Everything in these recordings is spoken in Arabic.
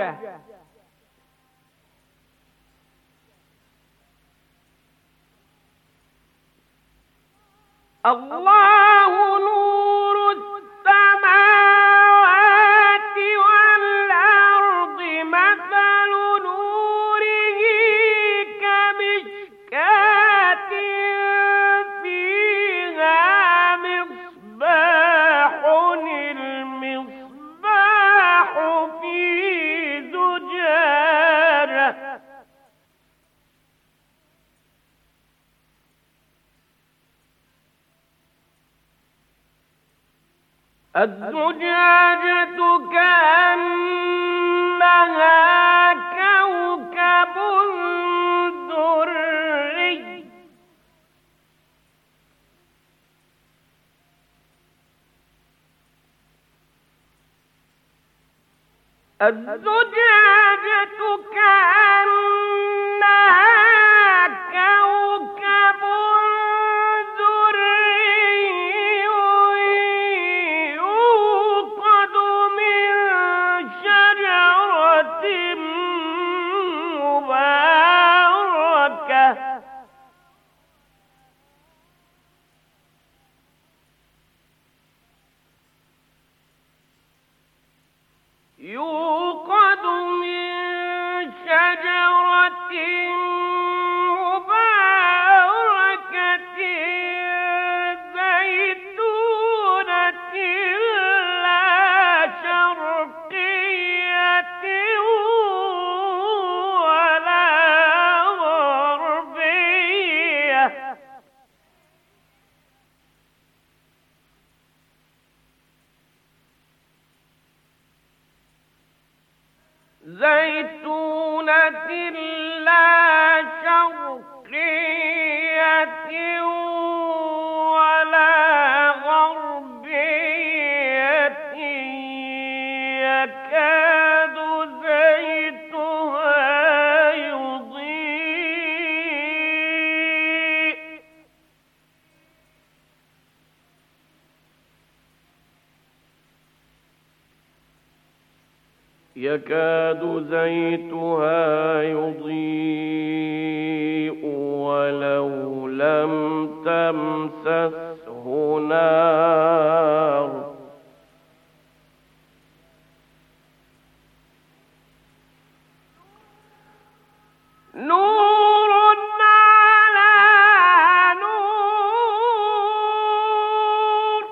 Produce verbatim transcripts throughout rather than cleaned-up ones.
الزجاجة. الله نور السماوات والأرض مثل نوره كمشكاة فيها مصباح، المصباح في زجاجة الزجاجة كأنها كوكب دري الزجاجة كأنها كوكب يوقد من شجرة مباركة زيتونة لا شرقية ولا غربية زيتونة لا شرقية ولا غربية يكاد زيتها يضيء يكاد زيتها يضيء ولو لم تمسسه نار نور على نور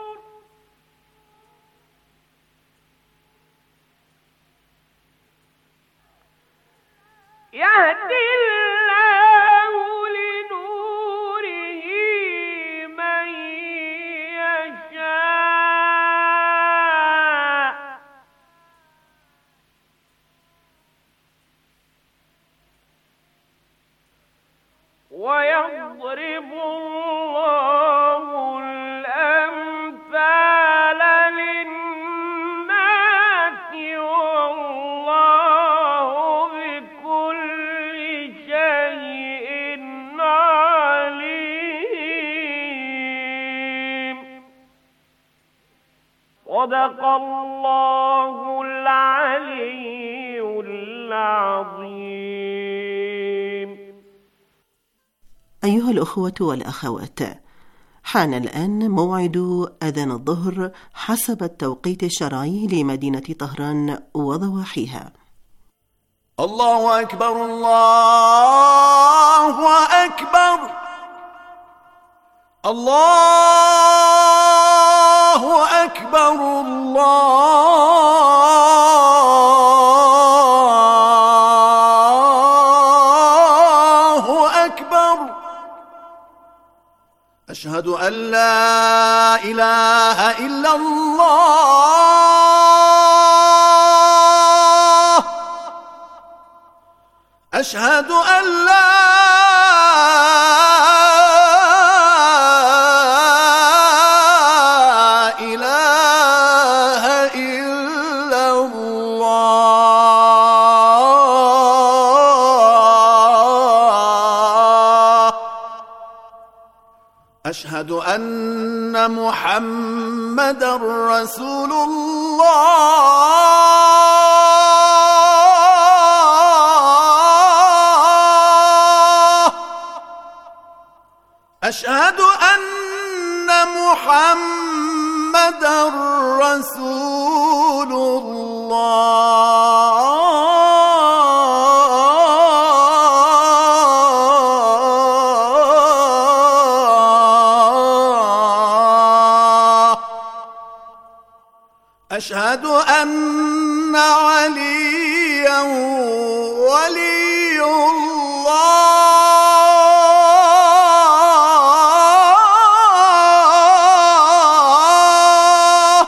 يهدي الله لنوره من يشاء ويضرب الله الأمثال للناس والله بكل شيء عليم. صدق الله العلي العظيم. أيها الأخوة والأخوات، حان الآن موعد أذان الظهر حسب التوقيت الشرعي لمدينة طهران وضواحيها. الله أكبر الله أكبر الله أكبر الله أكبر أشهد أن لا إله إلا الله أشهد أن لا إله إلا الله أشهد أن محمدًا رسول الله أشهد أن محمدًا رسول الله. أشهد أن عليًّا ولي الله.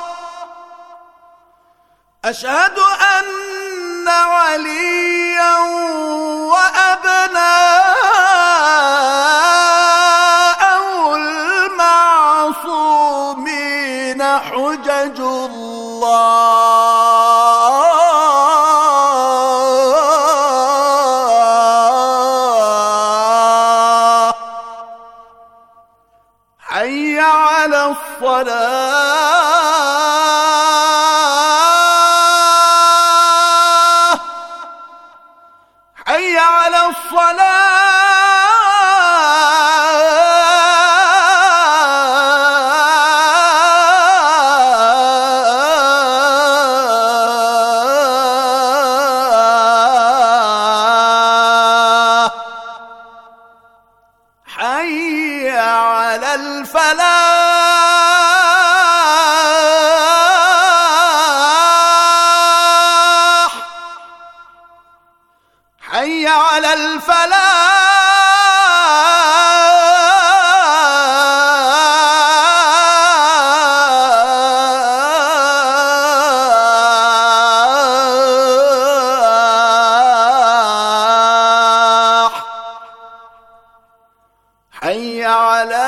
أشهد أن عليًّا وأبناءه المعصومين حجج الله. حي على الصلاة. حي على الصلاة. حي على الفلاح. حي على الفلاح. حي على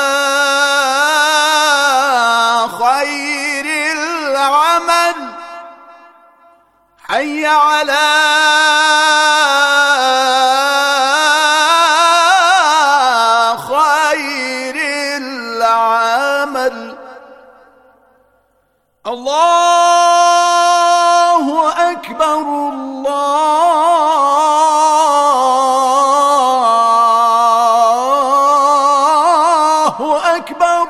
خير العمل. حي على خير العمل. الله أكبر. الله أكبر.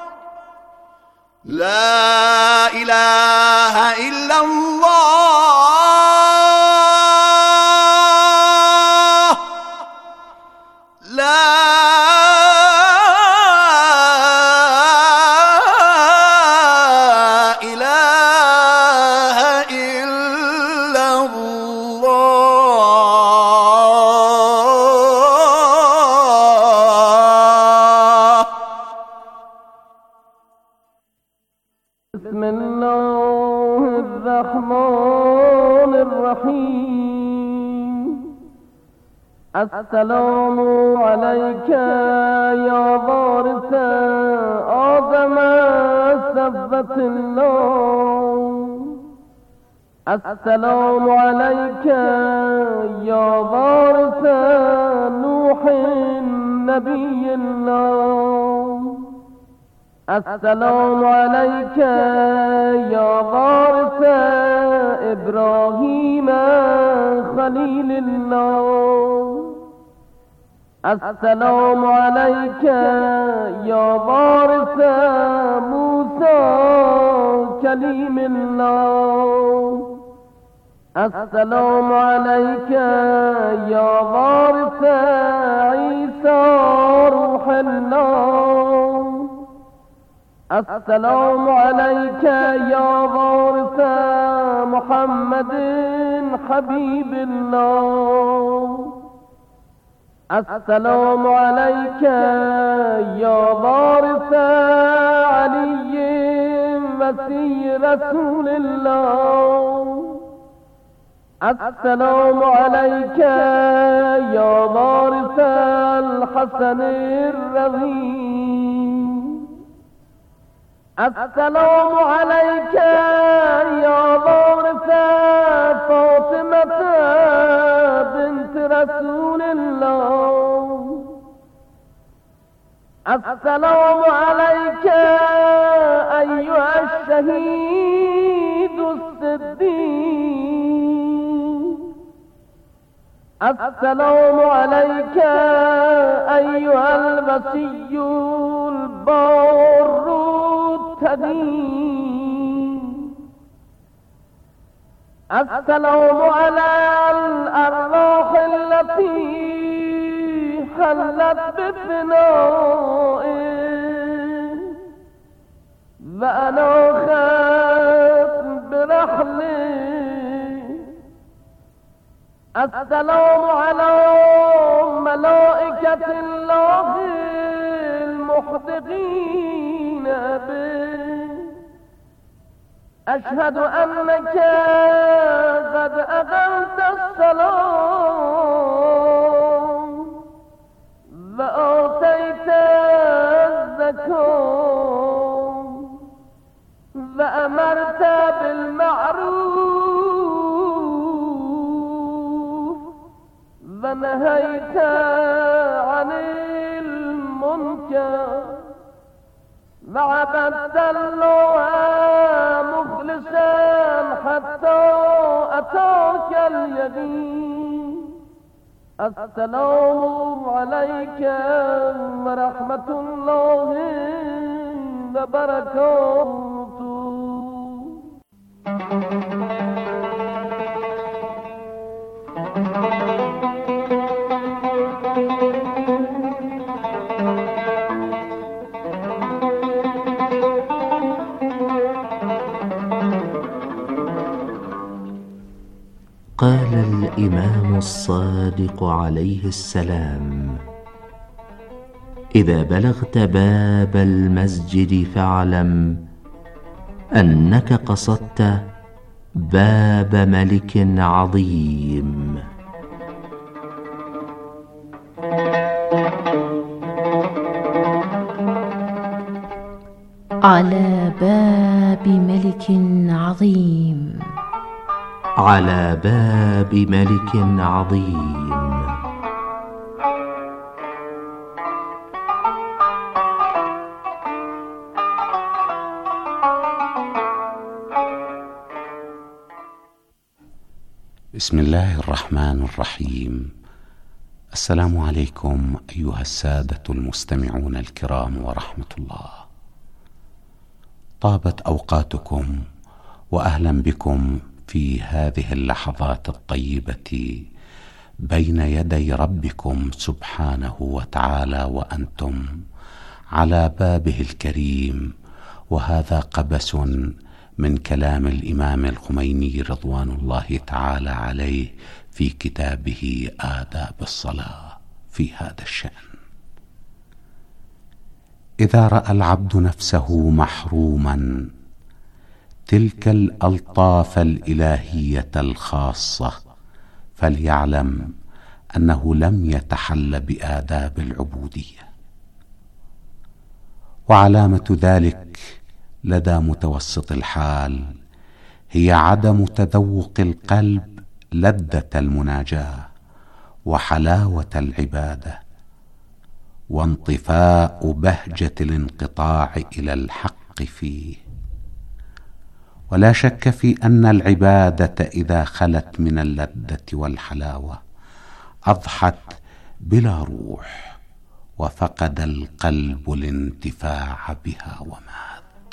لا إله إلا الله. لا إله إلا الله. بسم الله الرحمن الرحيم. السلام عليك يا وارث آدم سبت الله. السلام عليك يا وارث نوح نبي الله. السلام عليك يا وارث إبراهيم خليل الله. السلام عليك يا وارث موسى كليم الله. السلام عليك يا وارث عيسى روح الله. السلام عليك يا وارث محمد حبيب الله. السلام عليك يا وارث علي مسيح رسول الله. السلام عليك يا وارث الحسن الرضي. السلام عليك يا وارث فاطمة بنت رسول الله. السلام عليك أيها الشهيد. الصديق. السلام عليك أيها المسيح البار التقي. السلام على الأرواح التي حلت بفنائه وأنا خاف برحله. السلام على ملائكة الله المحدقين به. أشهد أنك قد أقمت الصلاة وآتيت الزكاة وأمرت بالمعروف ونهيت عن المنكر وعبدت الله مخلصا حتى أتاك اليقين. السلام عليك ورحمة الله وبركاته. قال الإمام الصادق عليه السلام: إذا بلغت باب المسجد فاعلم أنك قصدت باب ملك عظيم. على باب ملك عظيم. على باب ملك عظيم. بسم الله الرحمن الرحيم. السلام عليكم أيها السادة المستمعون الكرام ورحمة الله. طابت أوقاتكم وأهلا بكم في هذه اللحظات الطيبة بين يدي ربكم سبحانه وتعالى وأنتم على بابه الكريم. وهذا قبس من كلام الإمام الخميني رضوان الله تعالى عليه في كتابه آداب الصلاة في هذا الشأن. إذا رأى العبد نفسه محروما تلك الألطاف الإلهية الخاصة فليعلم أنه لم يتحل بآداب العبودية. وعلامة ذلك لدى متوسط الحال هي عدم تذوق القلب لذة المناجاة وحلاوة العبادة وانطفاء بهجة الانقطاع إلى الحق فيه. ولا شك في أن العبادة إذا خلت من اللذة والحلاوة أضحت بلا روح وفقد القلب الانتفاع بها ومات.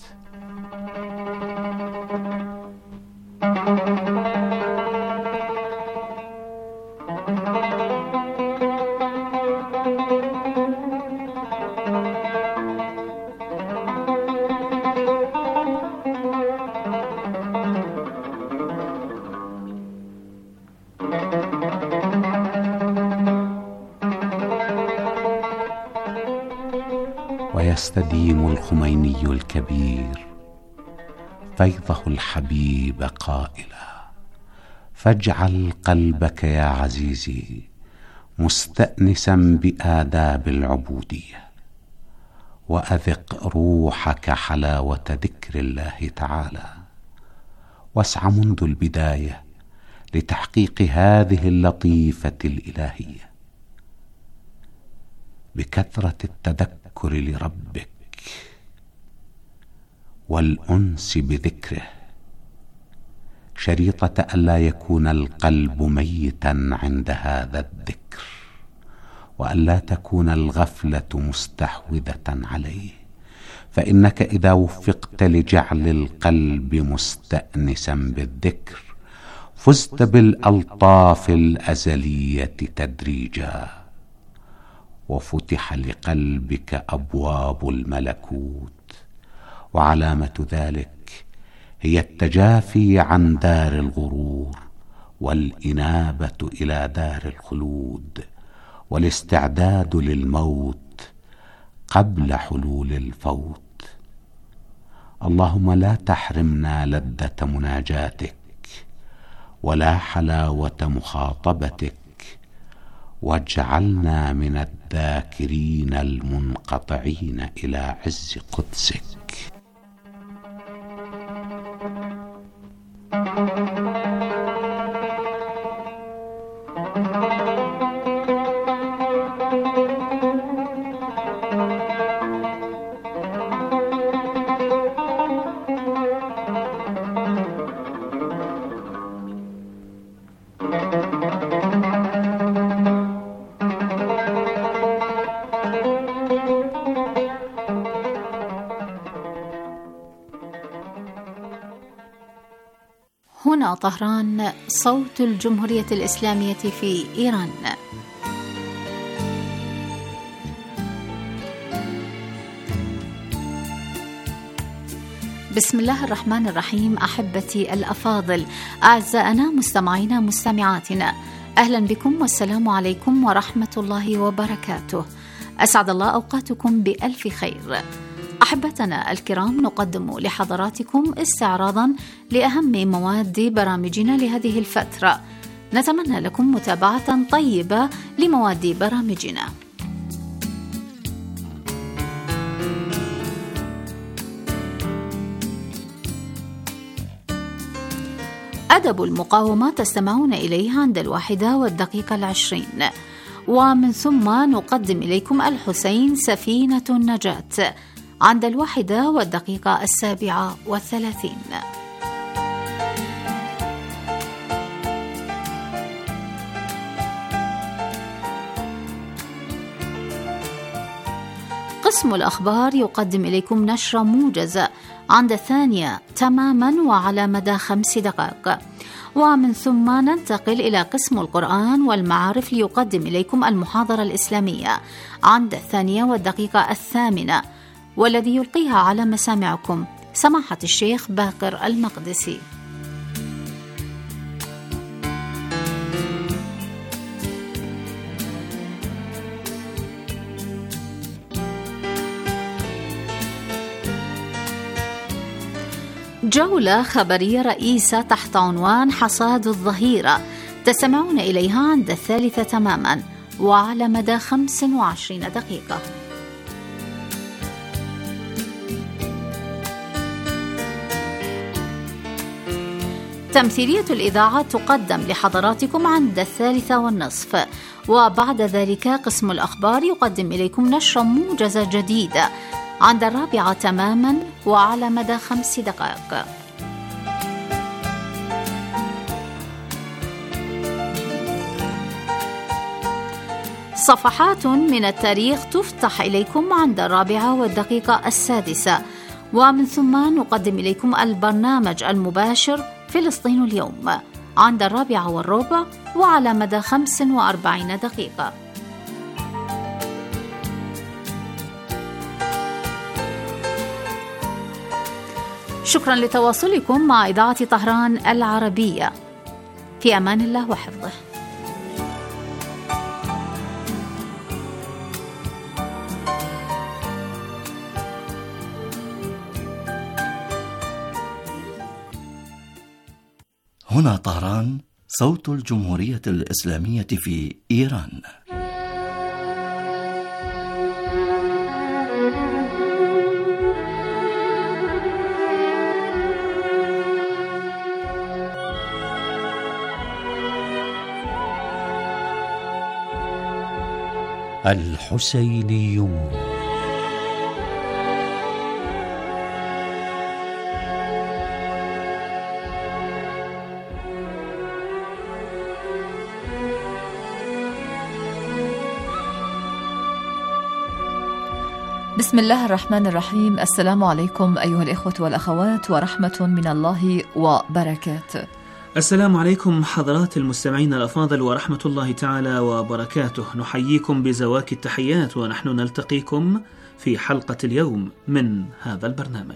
ويستديم الخميني الكبير فيضه الحبيب قائلا: فاجعل قلبك يا عزيزي مستأنسا بآداب العبودية، وأذق روحك حلاوة ذكر الله تعالى، واسع منذ البداية لتحقيق هذه اللطيفة الإلهية بكثرة التذكر لربك والأنس بذكره، شريطة ألا يكون القلب ميتا عند هذا الذكر، وألا تكون الغفلة مستحوذة عليه، فإنك إذا وفقت لجعل القلب مستأنسا بالذكر فزت بالألطاف الأزلية تدريجا، وفتح لقلبك أبواب الملكوت. وعلامة ذلك هي التجافي عن دار الغرور، والإنابة إلى دار الخلود، والاستعداد للموت قبل حلول الفوت. اللهم لا تحرمنا لذة مناجاتك ولا حلاوة مخاطبتك، واجعلنا من الذاكرين المنقطعين إلى عز قدسك. هنا طهران، صوت الجمهورية الإسلامية في إيران. بسم الله الرحمن الرحيم. أحبتي الأفاضل، أعزائنا مستمعينا مستمعاتنا، أهلا بكم والسلام عليكم ورحمة الله وبركاته. أسعد الله أوقاتكم بألف خير. أحبتنا الكرام، نقدم لحضراتكم استعراضا لأهم مواد برامجنا لهذه الفترة. نتمنى لكم متابعة طيبة لمواد برامجنا. أدب المقاومة تستمعون إليها عند الواحدة والدقيقة العشرين، ومن ثم نقدم إليكم الحسين سفينة النجاة عند الواحدة والدقيقة السابعة والثلاثين. قسم الأخبار يقدم إليكم نشرة موجزة عند الثانية تماما وعلى مدى خمس دقائق، ومن ثم ننتقل إلى قسم القرآن والمعارف ليقدم إليكم المحاضرة الإسلامية عند الثانية والدقيقة الثامنة، والذي يلقيها على مسامعكم سماحة الشيخ باقر المقدسي. جولة خبرية رئيسة تحت عنوان حصاد الظهيرة تستمعون إليها عند الثالثة تماما وعلى مدى خمس وعشرين دقيقة. تمثيلية الإذاعة تقدم لحضراتكم عند الثالثة والنصف، وبعد ذلك قسم الأخبار يقدم إليكم نشرة موجزة جديدة عند الرابعة تماما وعلى مدى خمس دقائق. صفحات من التاريخ تفتح إليكم عند الرابعة والدقيقة السادسة، ومن ثم نقدم إليكم البرنامج المباشر فلسطين اليوم عند الرابعة والربع وعلى مدى خمس وأربعين دقيقة. شكرا لتواصلكم مع إذاعة طهران العربية. في أمان الله وحفظه. هنا طهران، صوت الجمهورية الإسلامية في إيران. الحسينيون. بسم الله الرحمن الرحيم. السلام عليكم أيها الإخوة والأخوات ورحمة من الله وبركاته. السلام عليكم حضرات المستمعين الأفاضل ورحمة الله تعالى وبركاته. نحييكم بزواك التحيات ونحن نلتقيكم في حلقة اليوم من هذا البرنامج.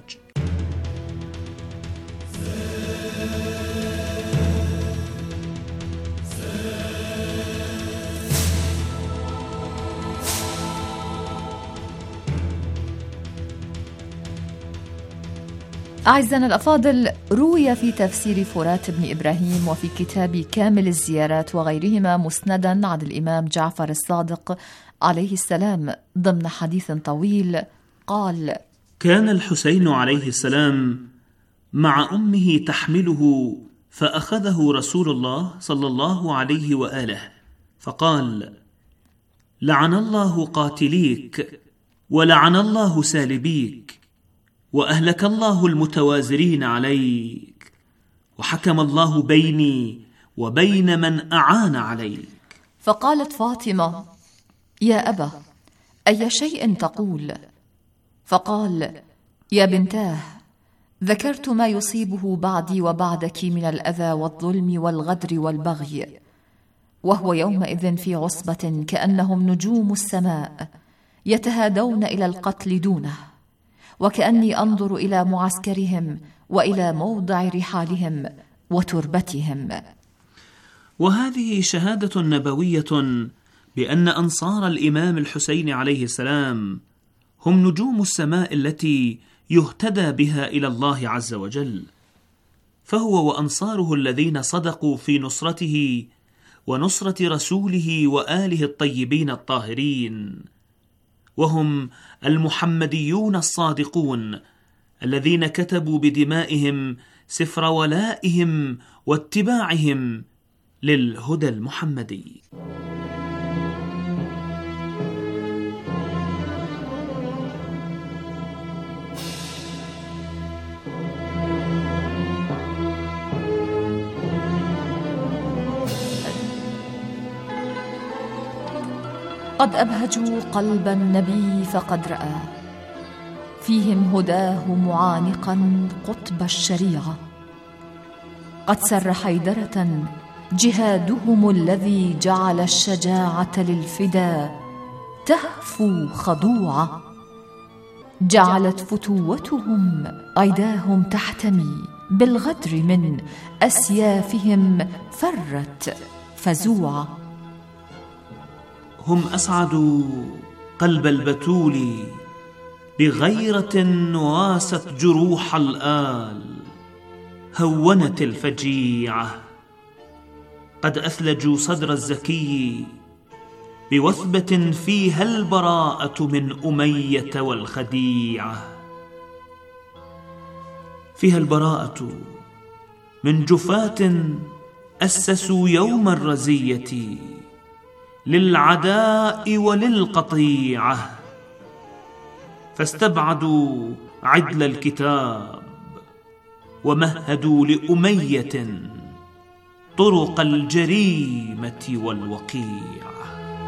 أعزائنا الأفاضل، روي في تفسير فرات بن إبراهيم وفي كتاب كامل الزيارات وغيرهما مسندا عن الإمام جعفر الصادق عليه السلام ضمن حديث طويل قال: كان الحسين عليه السلام مع أمه تحمله، فأخذه رسول الله صلى الله عليه وآله فقال: لعن الله قاتليك ولعن الله سالبيك وأهلك الله المتوازرين عليك وحكم الله بيني وبين من أعان عليك. فقالت فاطمة: يا أبا، أي شيء تقول؟ فقال: يا بنتاه، ذكرت ما يصيبه بعدي وبعدك من الأذى والظلم والغدر والبغي، وهو يومئذ في عصبة كأنهم نجوم السماء يتهادون إلى القتل دونه، وكأني أنظر إلى معسكرهم وإلى موضع رحالهم وتربتهم. وهذه شهادة نبوية بأن أنصار الإمام الحسين عليه السلام هم نجوم السماء التي يهتدى بها إلى الله عز وجل، فهو وأنصاره الذين صدقوا في نصرته ونصرة رسوله وآله الطيبين الطاهرين، وهم المحمديون الصادقون الذين كتبوا بدمائهم سفر ولائهم واتباعهم للهدى المحمدي. قد أبهجوا قلب النبي فقد رأى فيهم هداه معانقا قطب الشريعة. قد سر حيدرة جهادهم الذي جعل الشجاعة للفدا تهفو خضوعة. جعلت فتوتهم عداهم تحتمي بالغدر من أسيافهم فرت فزوعة. هم أسعدوا قلب البتول بغيرة واست جروح الآل، هونت الفجيعة. قد أثلجوا صدر الزكي بوثبة فيها البراءة من أمية والخديعة، فيها البراءة من جفاة أسسوا يوم الرزية للعداء وللقطيعة، فاستبعدوا عدل الكتاب ومهدوا لأمية طرق الجريمة والوقيعة.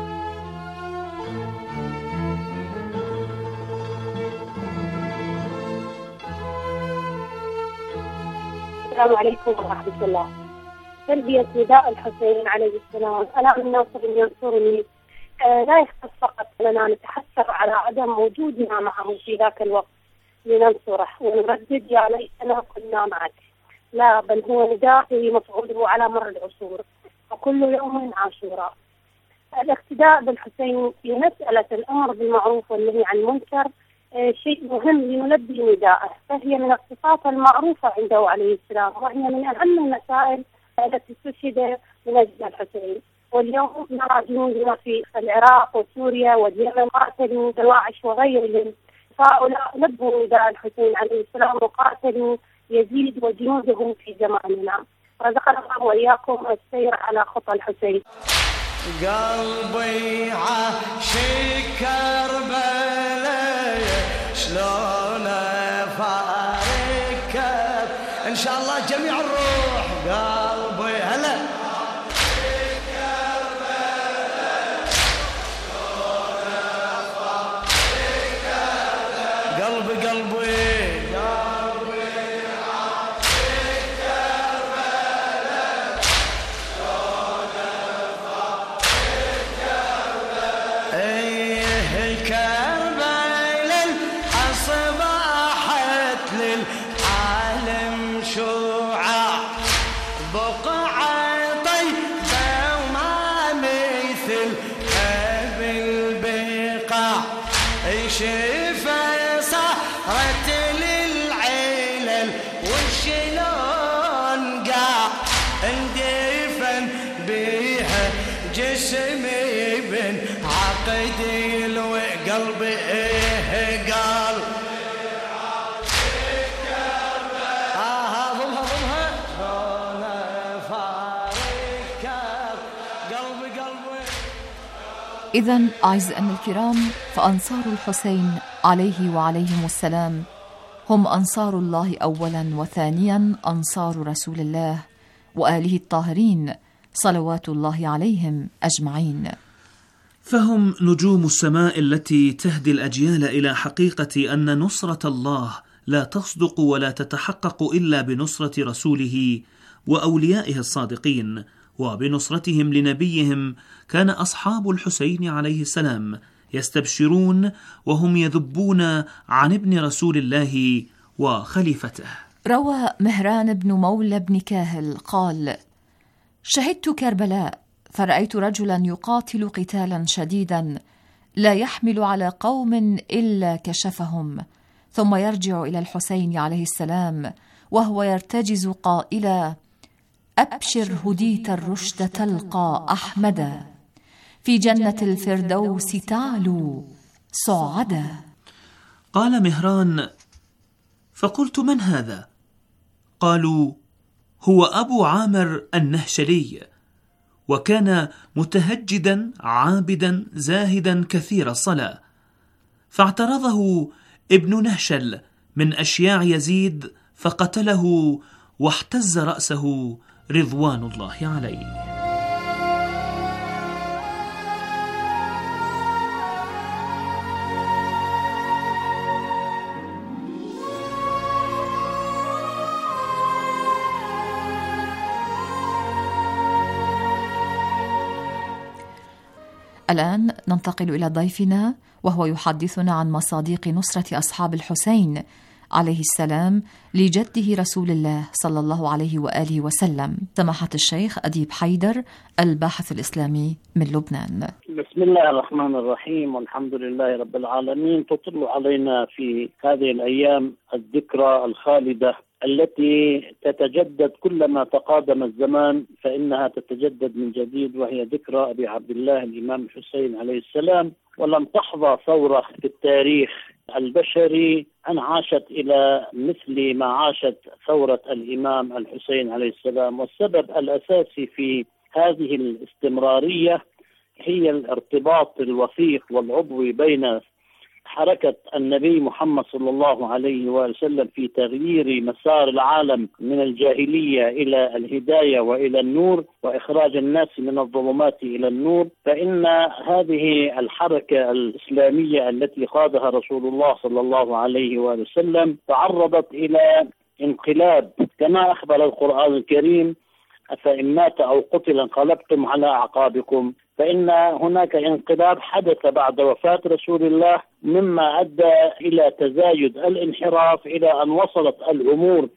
السلام عليكم ورحمة الله. تلبية نداء الحسين عليه السلام: ألا من ناصر ينصرني، آه لا يختص فقط لنا نتحسر على عدم وجودنا معه في ذاك الوقت لننصره ونردد يا ليتنا كنا معك، لا، بل هو نداء مفعوله على مر العصور وكل يوم عاشوراء. الاقتداء بالحسين في مسألة الأمر بالمعروف والنهي عن المنكر آه شيء مهم لنلبي نداءه، فهي من الصفات المعروفة عنده عليه السلام، وهي من أهم المسائل التي استشهد من أجل الحسين. واليوم نرى جنودنا في العراق وسوريا واليمن قاتلوا دواعش وغيرهم، فهؤلاء لبوا نداء الحسين عليه السلام وقاتلوا يزيد وجنودهم في زماننا. رزقنا الله وإياكم السير على خطى الحسين. قلبي عاشق كربلاء شلون فارق ان شاء الله جميع الروح. قلبي هلا كربلاء شلون فارق بقعة طيبة وما مثل بالبقاع شفا صارت للعلل وشلون قاع اندفن بيها جسمي بن عقدي وقلبي إيه قال إذن أعزائنا الكرام، فأنصار الحسين عليه وعليهم السلام هم أنصار الله أولا، وثانيا أنصار رسول الله وآله الطاهرين صلوات الله عليهم أجمعين. فهم نجوم السماء التي تهدي الأجيال إلى حقيقة أن نصرة الله لا تصدق ولا تتحقق إلا بنصرة رسوله وأوليائه الصادقين، وبنصرتهم لنبيهم كان أصحاب الحسين عليه السلام يستبشرون وهم يذبون عن ابن رسول الله وخليفته. روى مهران بن مولى بن كاهل قال: شهدت كربلاء فرأيت رجلا يقاتل قتالا شديدا لا يحمل على قوم إلا كشفهم، ثم يرجع إلى الحسين عليه السلام وهو يرتجز قائلا: أبشر هديت الرشد تلقى أحمدا، في جنة الفردوس تعلو صعدا. قال مهران: فقلت: من هذا؟ قالوا: هو أبو عامر النهشلي، وكان متهجدا عابدا زاهدا كثير الصلاة، فاعترضه ابن نهشل من أشياع يزيد فقتله واحتز رأسه رضوان الله عليه. الآن ننتقل إلى ضيفنا وهو يحدثنا عن مصادق نصرة أصحاب الحسين عليه السلام لجده رسول الله صلى الله عليه وآله وسلم، سماحة الشيخ أديب حيدر، الباحث الإسلامي من لبنان. بسم الله الرحمن الرحيم، والحمد لله رب العالمين. تطل علينا في هذه الأيام الذكرى الخالدة التي تتجدد كلما تقادم الزمان، فإنها تتجدد من جديد، وهي ذكرى أبي عبد الله الإمام الحسين عليه السلام. ولم تحظى ثورة في التاريخ البشري أن عاشت إلى مثل ما عاشت ثورة الإمام الحسين عليه السلام. والسبب الأساسي في هذه الاستمرارية هي الارتباط الوثيق والعضوي بين حركة النبي محمد صلى الله عليه وسلم في تغيير مسار العالم من الجاهلية إلى الهداية وإلى النور، وإخراج الناس من الظلمات إلى النور. فإن هذه الحركة الإسلامية التي قادها رسول الله صلى الله عليه وسلم تعرضت إلى انقلاب، كما أخبر القرآن الكريم: أفإن مات أو قتل انقلبتم على أعقابكم. فإن هناك انقلاب حدث بعد وفاة رسول الله، مما أدى إلى تزايد الانحراف، إلى أن وصلت الأمور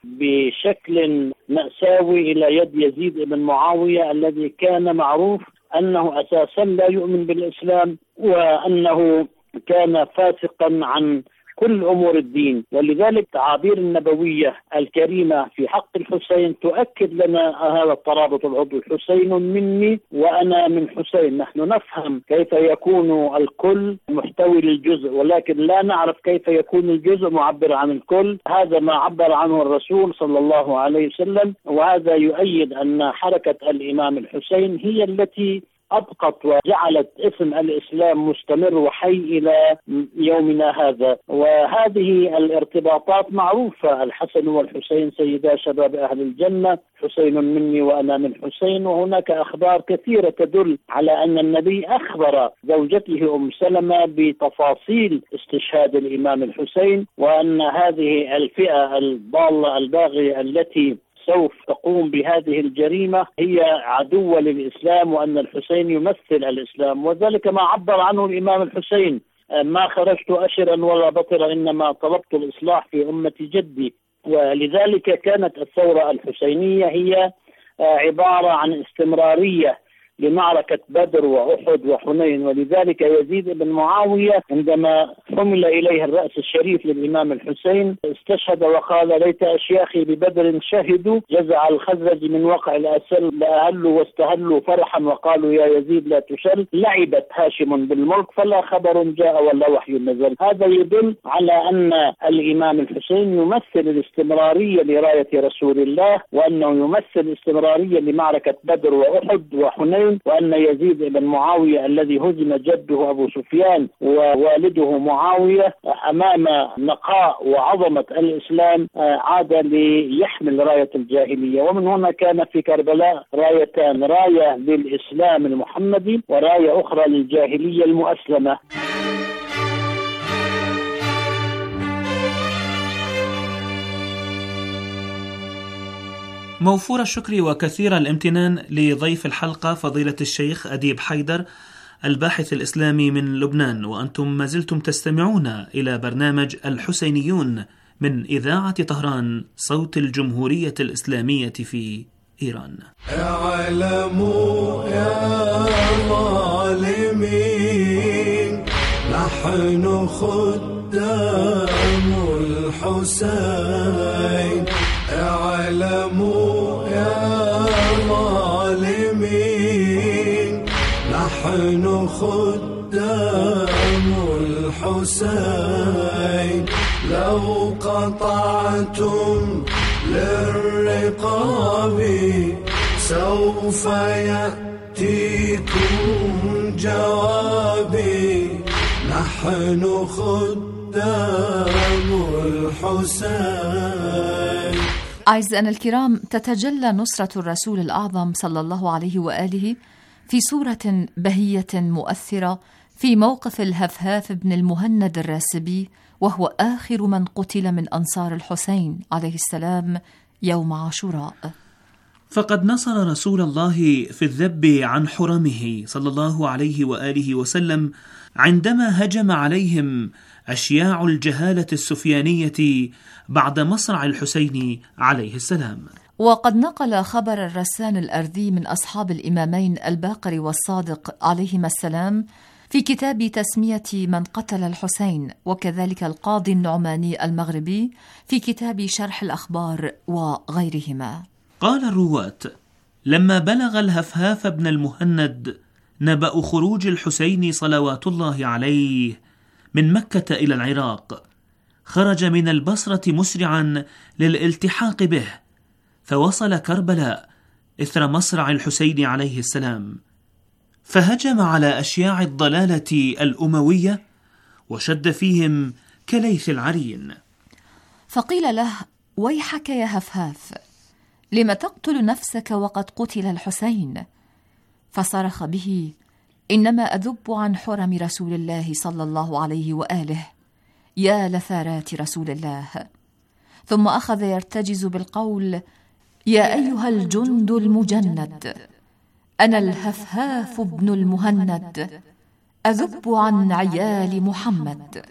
بشكل مأساوي إلى يد يزيد بن معاوية، الذي كان معروف أنه أساسا لا يؤمن بالإسلام، وأنه كان فاسقا عن كل أمور الدين. ولذلك التعابير النبوية الكريمة في حق الحسين تؤكد لنا هذا الترابط العضوي: حسين مني وأنا من حسين. نحن نفهم كيف يكون الكل محتوي للجزء، ولكن لا نعرف كيف يكون الجزء معبر عن الكل. هذا ما عبر عنه الرسول صلى الله عليه وسلم، وهذا يؤيد أن حركة الإمام الحسين هي التي أبقت وجعلت اسم الإسلام مستمر وحي إلى يومنا هذا. وهذه الارتباطات معروفة: الحسن والحسين سيدا شباب أهل الجنة، حسين مني وأنا من حسين. وهناك أخبار كثيرة تدل على أن النبي أخبر زوجته أم سلمة بتفاصيل استشهاد الإمام الحسين، وأن هذه الفئة الضالة الباغية التي سوف تقوم بهذه الجريمة هي عدوة للإسلام، وأن الحسين يمثل الإسلام. وذلك ما عبر عنه الإمام الحسين: ما خرجت أشرا ولا بطرا، إنما طلبت الإصلاح في أمة جدي. ولذلك كانت الثورة الحسينية هي عبارة عن استمرارية لمعركة بدر وأحد وحنين. ولذلك يزيد بن معاوية عندما حمل إليه الرأس الشريف للإمام الحسين استشهد وقال: ليت أشياخي ببدر شهدوا جزع الخزرج من وقع الأسل لأهلوا واستهلوا فرحا وقالوا يا يزيد لا تشل، لعبت هاشم بالملك فلا خبر جاء ولا وحي نزل. هذا يدل على أن الإمام الحسين يمثل الاستمرارية لراية رسول الله، وأنه يمثل استمرارية لمعركة بدر وأحد وحنين، وأن يزيد بن معاوية الذي هزم جده أبو سفيان ووالده معاوية أمام نقاء وعظمة الإسلام عاد ليحمل راية الجاهلية. ومن هنا كان في كربلاء رايتان: راية للإسلام المحمدي وراية أخرى للجاهلية المؤسلمة. موفور الشكر وكثير الامتنان لضيف الحلقة فضيلة الشيخ أديب حيدر الباحث الإسلامي من لبنان، وأنتم ما زلتم تستمعون إلى برنامج الحسينيون من إذاعة طهران صوت الجمهورية الإسلامية في إيران. اعلموا يا ظالمين نحن خدام الحسين، اعلموا يا ظالمين نحن خدام الحسين، لو قطعتم للرقاب سوف يأتيكم جوابي، نحن خدام الحسين. أعزائنا الكرام، تتجلى نصرة الرسول الأعظم صلى الله عليه وآله في صورة بهية مؤثرة في موقف الهفهاف بن المهند الراسبي، وهو آخر من قتل من أنصار الحسين عليه السلام يوم عاشوراء. فقد نصر رسول الله في الذب عن حرمه صلى الله عليه وآله وسلم عندما هجم عليهم أشياع الجهالة السفيانية بعد مصرع الحسين عليه السلام. وقد نقل خبر الرسان الأرذي من أصحاب الإمامين الباقر والصادق عليهما السلام في كتاب تسمية من قتل الحسين، وكذلك القاضي النعماني المغربي في كتاب شرح الأخبار وغيرهما. قال الرواة: لما بلغ الهفهاف بن المهند نبأ خروج الحسين صلوات الله عليه من مكة إلى العراق، خرج من البصرة مسرعا للالتحاق به، فوصل كربلاء إثر مصرع الحسين عليه السلام، فهجم على أشياع الضلالة الأموية وشد فيهم كليث العرين. فقيل له: ويحك يا هفهاف، لم تقتل نفسك وقد قتل الحسين؟ فصرخ به: إنما أذب عن حرم رسول الله صلى الله عليه وآله، يا لثارات رسول الله. ثم أخذ يرتجز بالقول: يا أيها الجند المجند، أنا الهفهاف بن المهند، أذب عن عيال محمد.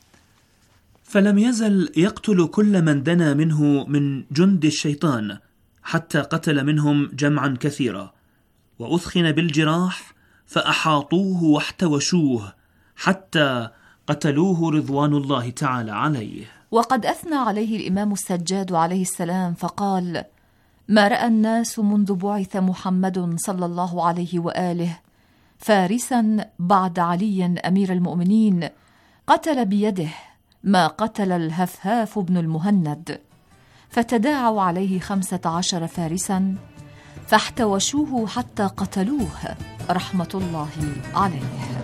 فلم يزل يقتل كل من دنا منه من جند الشيطان، حتى قتل منهم جمعا كثيرا، وأثخن بالجراح فأحاطوه واحتوشوه حتى قتلوه رضوان الله تعالى عليه. وقد أثنى عليه الإمام السجاد عليه السلام فقال: ما رأى الناس منذ بعث محمد صلى الله عليه وآله فارسا بعد علي أمير المؤمنين قتل بيده ما قتل الهفهاف بن المهند. فتداعوا عليه خمسة عشر فارسا فاحتوشوه حتى قتلوه رحمة الله عليه.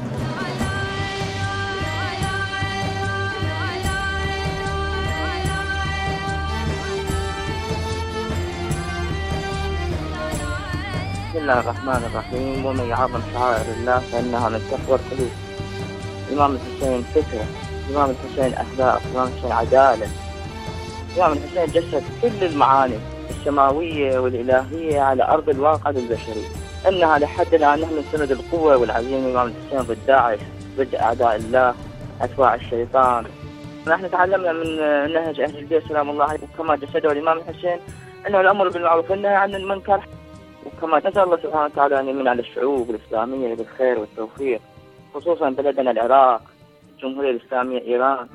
بسم الله الرحمن الرحيم. ومن يعظم شعائر الله فإنها من تقوى القلوب. الإمام الحسين فكرة، الإمام الحسين أخلاق، الإمام الحسين عدالة. الإمام الحسين جسد كل المعاني السماوية والإلهية على أرض الواقع البشري. إنها لحد الآن نحن نسند القوة والعزيمة الإمام الحسين ضد داعش، ضد أعداء الله، أتباع الشيطان. نحن تعلمنا من نهج أهل البيت سلام الله عليهم كما جسده الإمام الحسين أنه الأمر بالمعروف والنهي عن المنكر وكما نسأل الله سبحانه وتعالى أن يمن على الشعوب الإسلامية بالخير والتوفيق، خصوصا بلدنا العراق، الجمهورية الإسلامية إيران.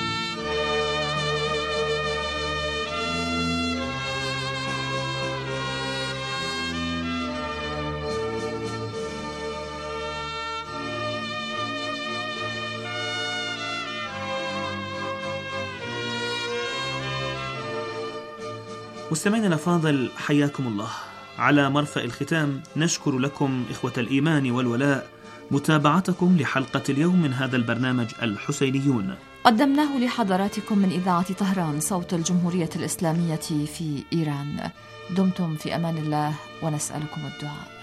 مستمعينا الأفاضل، حياكم الله. على مرفأ الختام نشكر لكم إخوة الإيمان والولاء متابعتكم لحلقة اليوم من هذا البرنامج الحسينيون، قدمناه لحضراتكم من إذاعة طهران صوت الجمهورية الإسلامية في إيران. دمتم في أمان الله ونسألكم الدعاء.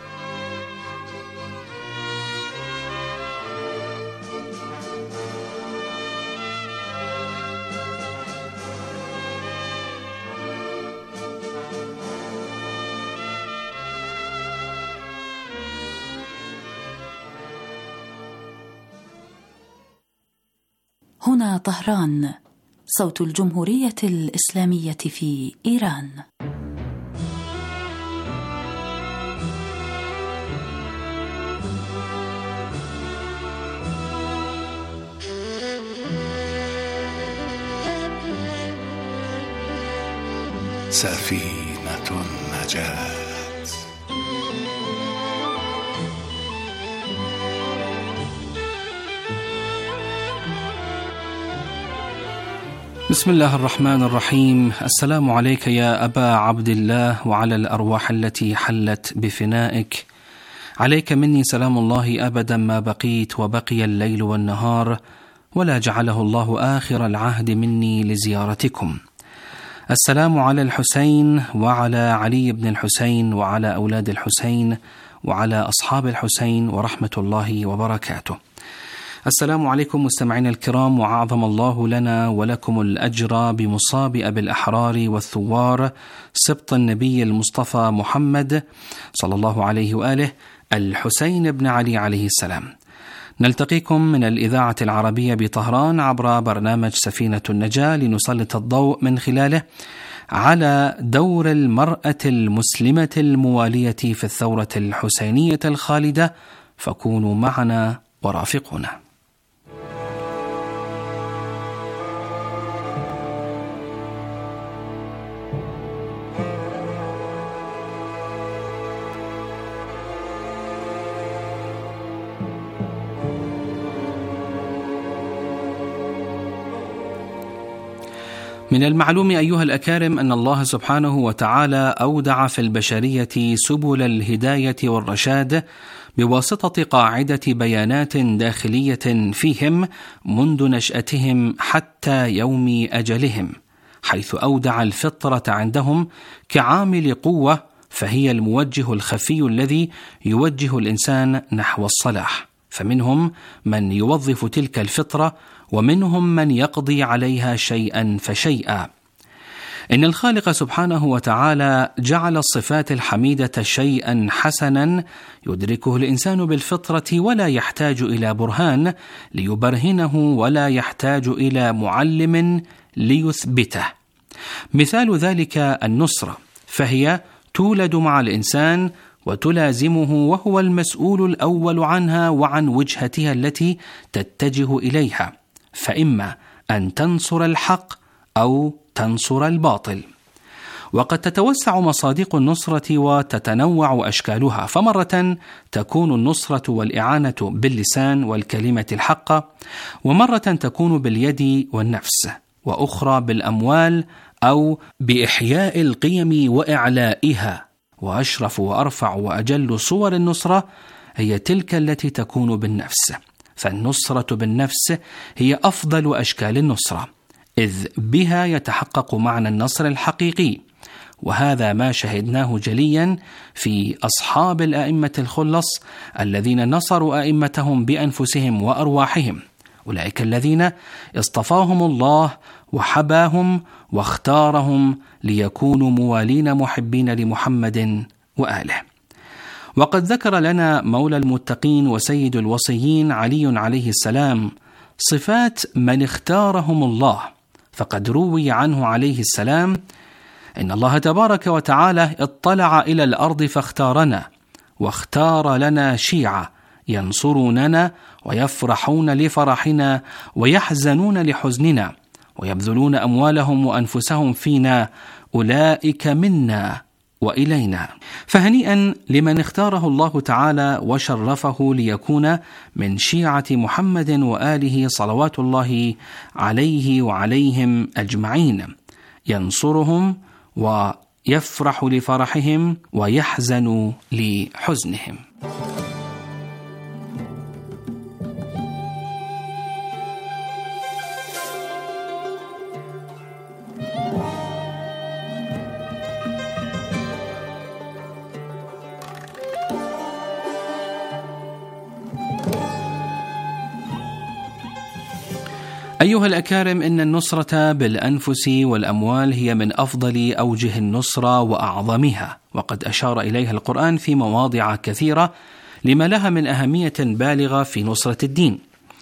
هنا طهران صوت الجمهورية الإسلامية في إيران. سفينة النجاة. بسم الله الرحمن الرحيم. السلام عليك يا أبا عبد الله وعلى الأرواح التي حلت بفنائك. عليك مني سلام الله أبدا ما بقيت وبقي الليل والنهار، ولا جعله الله آخر العهد مني لزيارتكم. السلام على الحسين وعلى علي بن الحسين وعلى أولاد الحسين وعلى أصحاب الحسين ورحمة الله وبركاته. السلام عليكم مستمعينا الكرام، وأعظم الله لنا ولكم الأجر بمصاب أبي الأحرار والثوار سبط النبي المصطفى محمد صلى الله عليه وآله الحسين بن علي عليه السلام. نلتقيكم من الإذاعة العربية بطهران عبر برنامج سفينة النجاة لنسلط الضوء من خلاله على دور المرأة المسلمة الموالية في الثورة الحسينية الخالدة، فكونوا معنا ورافقونا. من المعلوم أيها الأكارم أن الله سبحانه وتعالى أودع في البشرية سبل الهداية والرشاد بواسطة قاعدة بيانات داخلية فيهم منذ نشأتهم حتى يوم أجلهم، حيث أودع الفطرة عندهم كعامل قوة، فهي الموجه الخفي الذي يوجه الإنسان نحو الصلاح، فمنهم من يوظف تلك الفطرة ومنهم من يقضي عليها شيئا فشيئا. إن الخالق سبحانه وتعالى جعل الصفات الحميدة شيئا حسنا يدركه الإنسان بالفطرة، ولا يحتاج إلى برهان ليبرهنه ولا يحتاج إلى معلم ليثبته. مثال ذلك النصرة، فهي تولد مع الإنسان وتلازمه، وهو المسؤول الأول عنها وعن وجهتها التي تتجه إليها، فإما أن تنصر الحق أو تنصر الباطل. وقد تتوسع مصادق النصرة وتتنوع أشكالها، فمرة تكون النصرة والإعانة باللسان والكلمة الحقة، ومرة تكون باليد والنفس، وأخرى بالأموال أو بإحياء القيم وإعلائها. وأشرف وأرفع وأجل صور النصرة هي تلك التي تكون بالنفس، فالنصرة بالنفس هي أفضل أشكال النصرة، إذ بها يتحقق معنى النصر الحقيقي، وهذا ما شهدناه جليا في أصحاب الأئمة الخلص الذين نصروا أئمتهم بأنفسهم وأرواحهم، أولئك الذين اصطفاهم الله وحباهم واختارهم ليكونوا موالين محبين لمحمد وآله. وقد ذكر لنا مولى المتقين وسيد الوصيين علي عليه السلام صفات من اختارهم الله، فقد روي عنه عليه السلام: إن الله تبارك وتعالى اطلع إلى الأرض فاختارنا، واختار لنا شيعة ينصروننا ويفرحون لفرحنا ويحزنون لحزننا، ويبذلون أموالهم وأنفسهم فينا، أولئك منا وإلينا. فهنيئا لمن اختاره الله تعالى وشرفه ليكون من شيعة محمد وآله صلوات الله عليه وعليهم أجمعين، ينصرهم ويفرح لفرحهم ويحزن لحزنهم. أيها الأكارم، إن النصرة بالأنفس والأموال هي من أفضل أوجه النصرة وأعظمها، وقد أشار إليها القرآن في مواضع كثيرة لما لها من أهمية بالغة في نصرة الدين.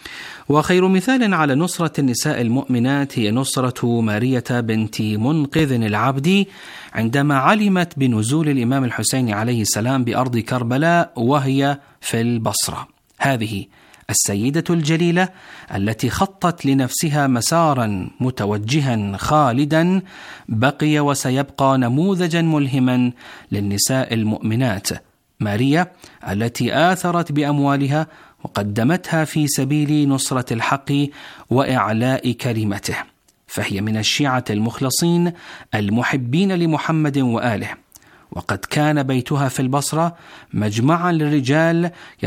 وخير مثال على نصرة النساء المؤمنات هي نصرة مارية بنت منقذ العبد عندما علمت بنزول الإمام الحسين عليه السلام بأرض كربلاء وهي في البصرة. هذه السيدة الجليلة التي خطت لنفسها مسارا متوجها خالدا بقي وسيبقى نموذجا ملهما للنساء المؤمنات. ماريا التي آثرت بأموالها وقدمتها في سبيل نصرة الحق وإعلاء كلمته، فهي من الشيعة المخلصين المحبين لمحمد وآله، وقد كان بيتها في البصرة مجمعا للرجال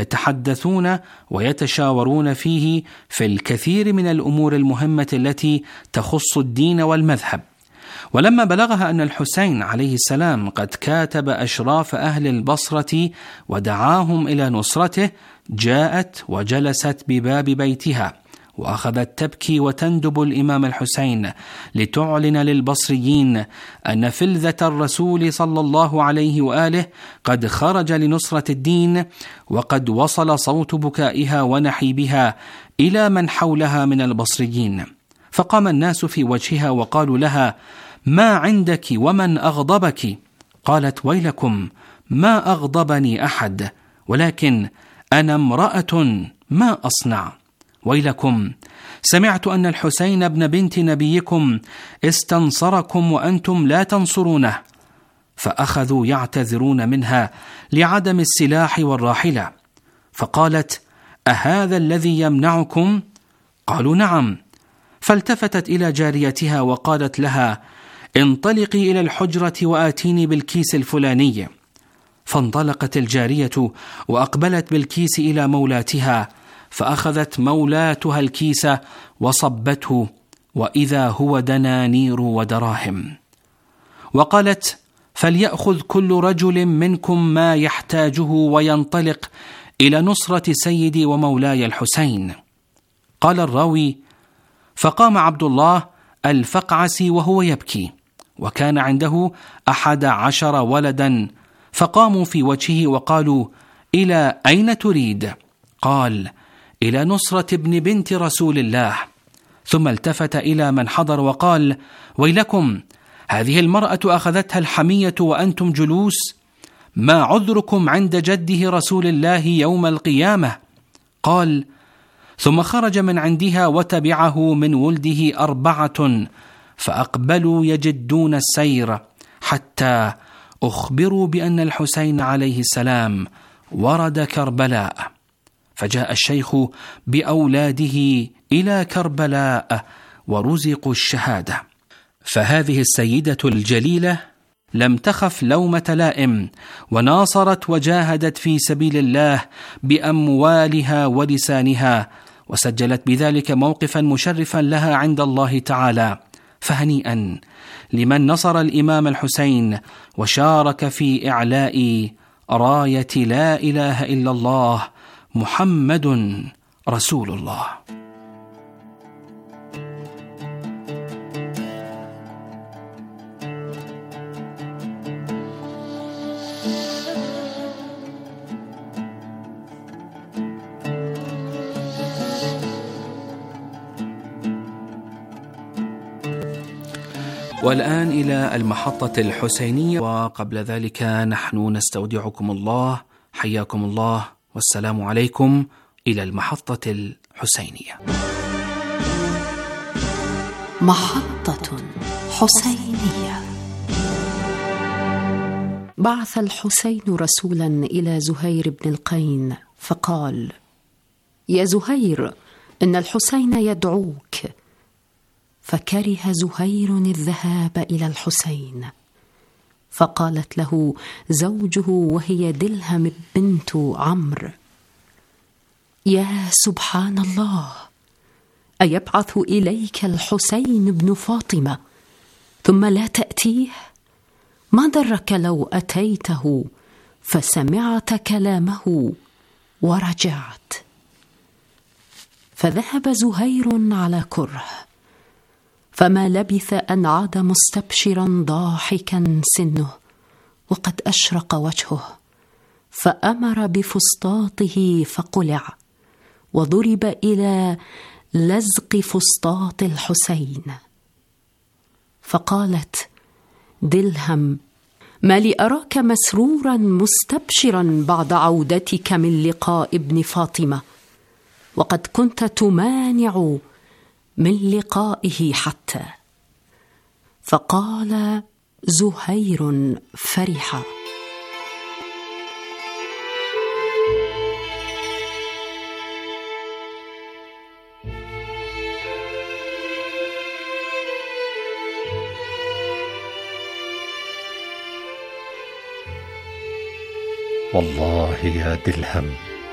يتحدثون ويتشاورون فيه في الكثير من الأمور المهمة التي تخص الدين والمذهب. ولما بلغها أن الحسين عليه السلام قد كاتب أشراف أهل البصرة ودعاهم إلى نصرته، جاءت وجلست بباب بيتها وأخذت تبكي وتندب الإمام الحسين لتعلن للبصريين أن فلذة الرسول صلى الله عليه وآله قد خرج لنصرة الدين، وقد وصل صوت بكائها ونحيبها إلى من حولها من البصريين. فقام الناس في وجهها وقالوا لها: ما عندك ومن أغضبك؟ قالت: ويلكم، ما أغضبني أحد، ولكن أنا امرأة ما أصنع. ويلكم، سمعت أن الحسين ابن بنت نبيكم استنصركم وأنتم لا تنصرونه. فأخذوا يعتذرون منها لعدم السلاح والراحلة. فقالت: أهذا الذي يمنعكم؟ قالوا: نعم. فالتفتت إلى جاريتها وقالت لها: انطلقي إلى الحجرة وآتيني بالكيس الفلاني. فانطلقت الجارية وأقبلت بالكيس إلى مولاتها، فأخذت مولاتها الكيس وصبته، وإذا هو دنانير ودراهم. وقالت: فليأخذ كل رجل منكم ما يحتاجه وينطلق إلى نصرة سيدي ومولاي الحسين. قال الراوي: فقام عبد الله الفقعسي وهو يبكي، وكان عنده أحد عشر ولدا، فقاموا في وجهه وقالوا: إلى أين تريد؟ قال: إلى نصرة ابن بنت رسول الله. ثم التفت إلى من حضر وقال: ويلكم، هذه المرأة أخذتها الحمية وأنتم جلوس، ما عذركم عند جده رسول الله يوم القيامة؟ قال: ثم خرج من عندها وتبعه من ولده أربعة، فأقبلوا يجدون السير حتى أخبروا بأن الحسين عليه السلام ورد كربلاء. فجاء الشيخ بأولاده إلى كربلاء ورزقوا الشهادة. فهذه السيدة الجليلة لم تخف لومة لائم، وناصرت وجاهدت في سبيل الله بأموالها ولسانها، وسجلت بذلك موقفا مشرفا لها عند الله تعالى. فهنيئا لمن نصر الإمام الحسين وشارك في إعلاء راية لا إله إلا الله محمد رسول الله. والآن إلى المحطة الحسينية، وقبل ذلك نحن نستودعكم الله. حياكم الله والسلام عليكم. إلى المحطة الحسينية. محطة حسينية. بعث الحسين رسولا إلى زهير بن القين فقال: يا زهير، إن الحسين يدعوك. فكره زهير الذهاب إلى الحسين، فقالت له زوجه وهي دلهم بنت عمرو: يا سبحان الله، أيبعث إليك الحسين بن فاطمة ثم لا تأتيه؟ ما ضرك لو أتيته فسمعت كلامه ورجعت؟ فذهب زهير على كره، فما لبث أن عاد مستبشرا ضاحكا سنه وقد أشرق وجهه، فأمر بفسطاطه فقلع، وضرب إلى لزق فسطاط الحسين. فقالت دلهم: ما لي أراك مسرورا مستبشرا بعد عودتك من لقاء ابن فاطمة، وقد كنت تمانع من لقائه حتى. فقال زهير فرحا: والله يا دلهم،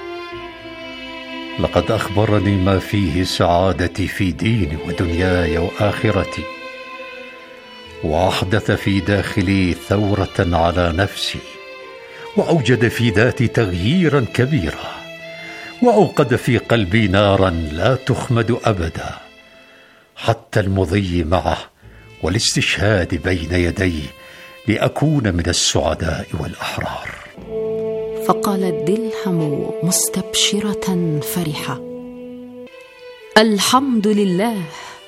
لقد أخبرني ما فيه سعادتي في ديني ودنياي وآخرتي، وأحدث في داخلي ثورة على نفسي، وأوجد في ذاتي تغييرا كبيرا، وأوقد في قلبي نارا لا تخمد أبدا، حتى المضي معه والاستشهاد بين يديه لأكون من السعداء والأحرار. فقالت دلهم مستبشرة فرحة: الحمد لله،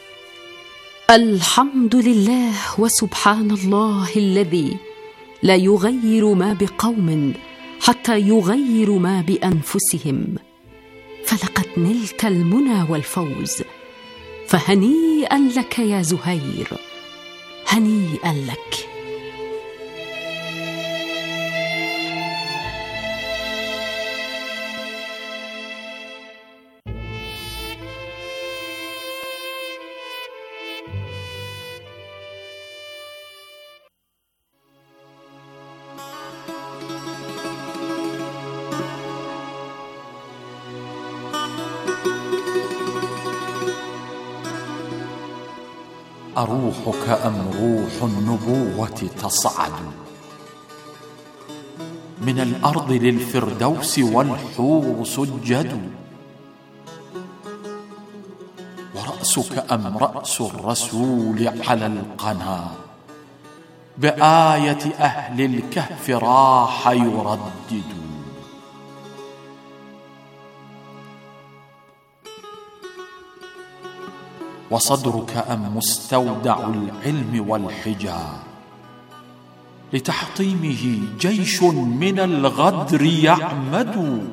الحمد لله، وسبحان الله الذي لا يغير ما بقوم حتى يغيروا ما بأنفسهم، فلقد نلت المنى والفوز، فهنيئا لك يا زهير، هنيئا لك. أروحك أم روح النبوة تصعد من الأرض للفردوس والحور سجد، ورأسك أم رأس الرسول على القنا بآية أهل الكهف راح يردد. وصدرك أم مستودع العلم والحجاب لتحطيمه جيش من الغدر يعمد،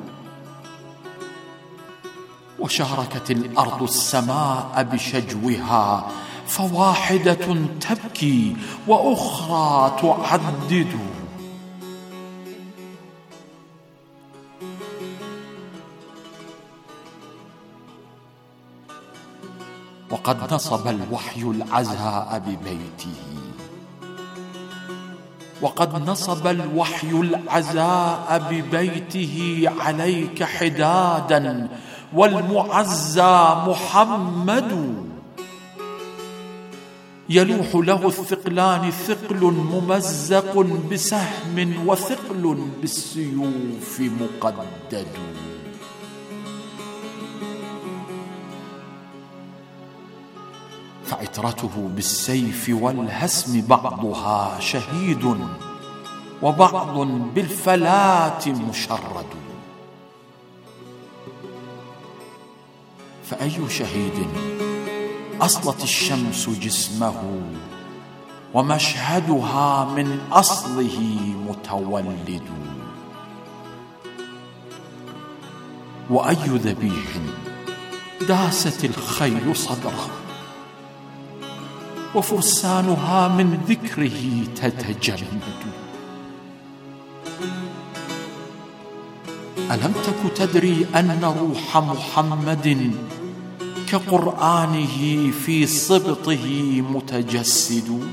وشاركت الأرض السماء بشجوها، فواحدة تبكي وأخرى تعدد. وقد نصب الوحي العزاء ببيته، وقد نصب الوحي العزاء ببيته عليك حدادا، والمعزى محمد. يلوح له الثقلان ثقل ممزق بسهم، وثقل بالسيوف مقدد. فعترته بالسيف والهسم بعضها شهيد، وبعض بالفلاة مشرد. فأي شهيد أصلت الشمس جسمه ومشهدها من أصله متولد. وأي ذبيح داست الخيل صدره، وفرسانها من ذكره تتجمد. ألم تك تدري أن روح محمد كقرآنه في صبطه متجسد؟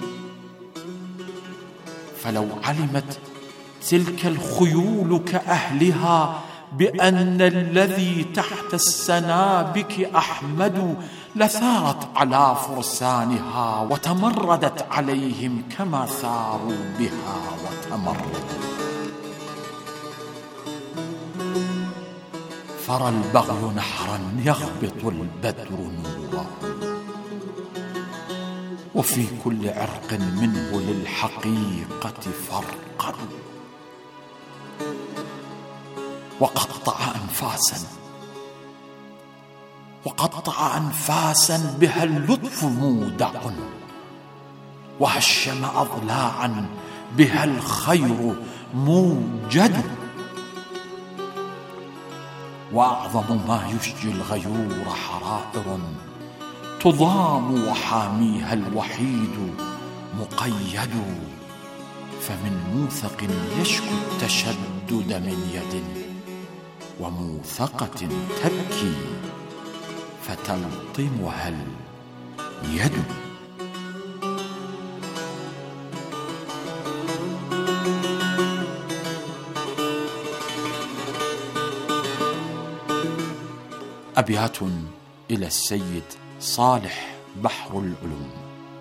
فلو علمت تلك الخيول كأهلها بأن الذي تحت السنابك أحمد، لثارت على فرسانها وتمردت عليهم كما ثاروا بها وتمردوا. فرى البغي نحرا يغبط البدر نوره، وفي كل عرق منه للحقيقة فرقا، وقطع أنفاسا وقطع أنفاسا بها اللطف مودع، وهشم أضلاعا بها الخير موجد. وأعظم ما يشجي الغيور حرائر تضام وحاميها الوحيد مقيد، فمن موثق يشكو التشدد من يد، وموثقة تبكي فتلطمها اليد. أبيات إلى السيد صالح بحر العلوم.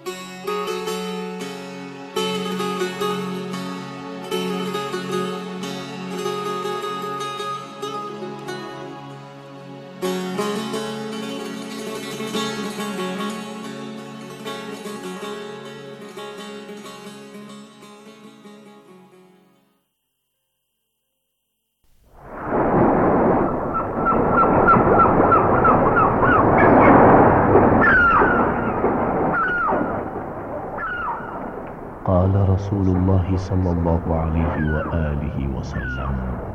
قال رسول الله صلى الله عليه وآله وسلم: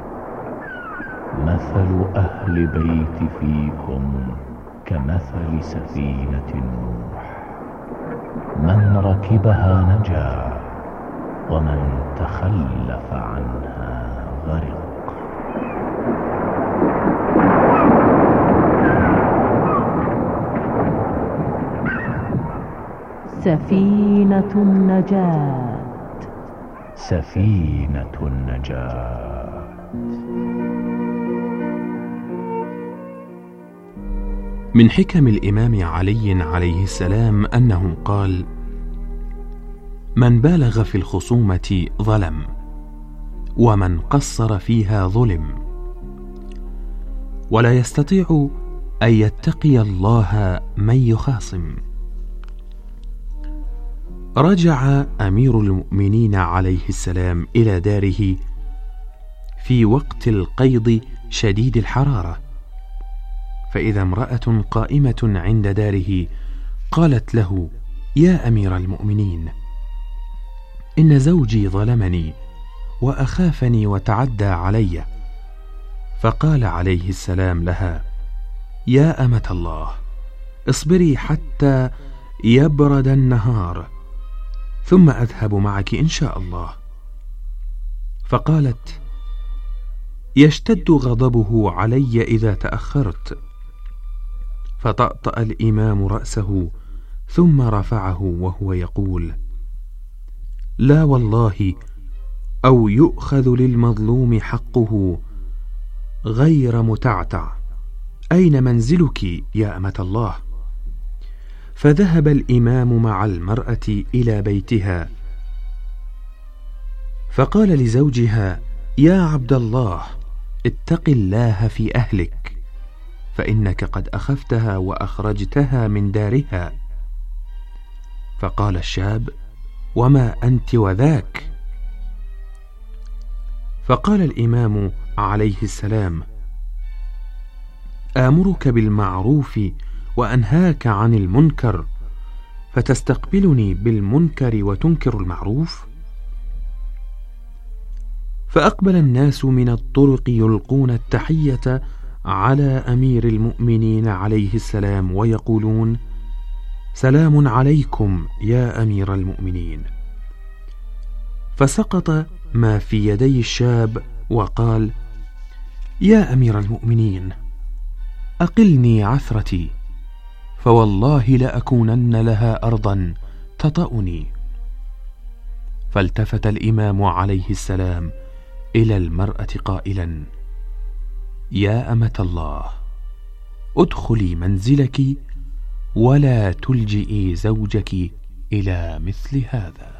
مثل أهل بيت فيكم كمثل سفينة نوح، من ركبها نجا ومن تخلف عنها غرق. سفينة النجاة. سفينة النجاة. من حكم الإمام علي عليه السلام أنه قال: من بالغ في الخصومة ظلم، ومن قصر فيها ظلم، ولا يستطيع أن يتقي الله من يخاصم. رجع أمير المؤمنين عليه السلام إلى داره في وقت القيض شديد الحرارة، فإذا امرأة قائمة عند داره قالت له: يا أمير المؤمنين، إن زوجي ظلمني وأخافني وتعدى علي. فقال عليه السلام لها: يا أمة الله، اصبري حتى يبرد النهار ثم أذهب معك إن شاء الله. فقالت: يشتد غضبه علي إذا تأخرت. فطأطأ الإمام رأسه ثم رفعه وهو يقول: لا والله، أو يؤخذ للمظلوم حقه غير متعتع. أين منزلك يا أمة الله؟ فذهب الإمام مع المرأة إلى بيتها، فقال لزوجها: يا عبد الله، اتق الله في أهلك، فإنك قد أخفتها وأخرجتها من دارها. فقال الشاب: وما أنت وذاك؟ فقال الإمام عليه السلام: آمرك بالمعروف وأنهاك عن المنكر، فتستقبلني بالمنكر وتنكر المعروف؟ فأقبل الناس من الطرق يلقون التحية على أمير المؤمنين عليه السلام ويقولون: سلام عليكم يا أمير المؤمنين. فسقط ما في يدي الشاب وقال: يا أمير المؤمنين، أقلني عثرتي، فوالله لأكونن لها أرضا تطأني. فالتفت الإمام عليه السلام إلى المرأة قائلا: يا أمة الله، ادخلي منزلك ولا تلجئي زوجك إلى مثل هذا.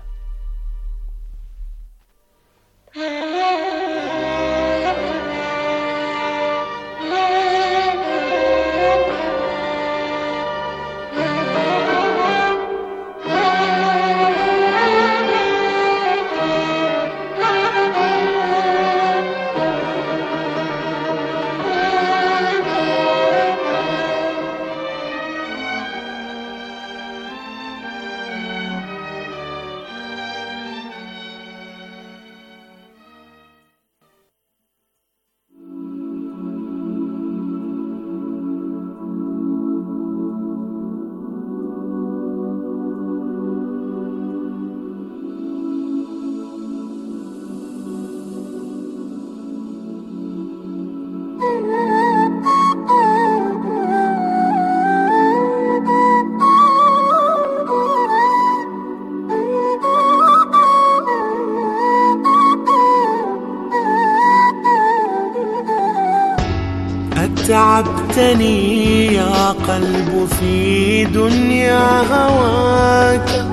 تعبتني يا قلب في دنيا هواك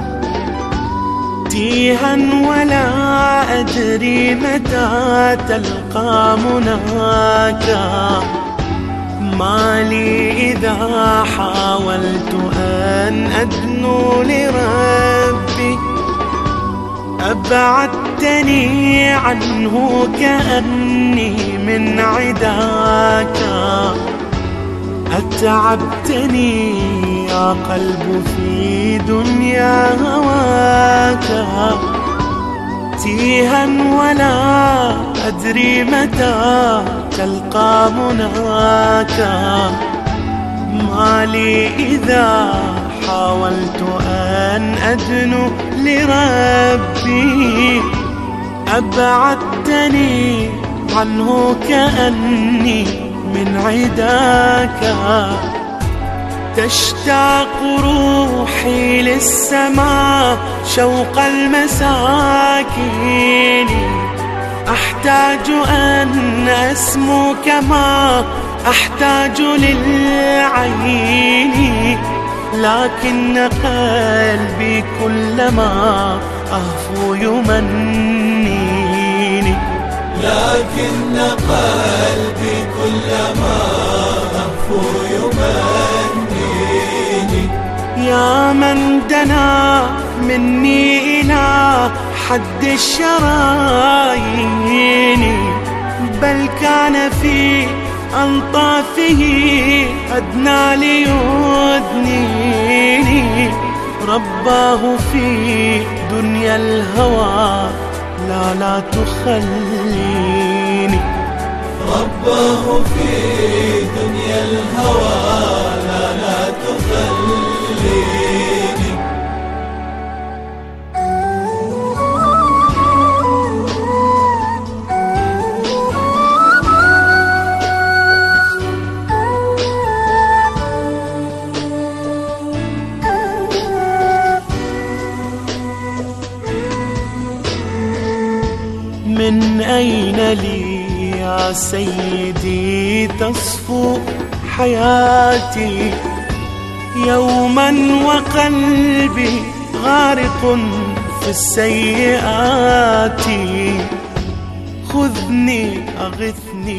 تيها ولا أدري متى تلقى مناك. ما لي إذا حاولت أن أدنو لربي أبعدتني عنه كأني من عداك. أتعبتني يا قلب في دنيا هواك تيها ولا أدري متى تلقى مناك. ما لي إذا حاولت أن أدنو لربي أبعدتني عنه كأني من عداك. تشتاق روحي للسماء شوق المساكين. أحتاج أن أسمو كما أحتاج للعين. لكن قلبي كلما أهفو يمنيني. لكن قلبي كلما أهفو يمنيني. يا من دنا مني إلى حد الشرايين بل كان في أنطافه أدنى ليدنيني. رباه في دنيا الهوى لا لا تخليني. رباه في دنيا الهوى لا لا تخليني. من أين لي يا سيدي تصفو حياتي يوما وقلبي غارق في السيئات. خذني أغث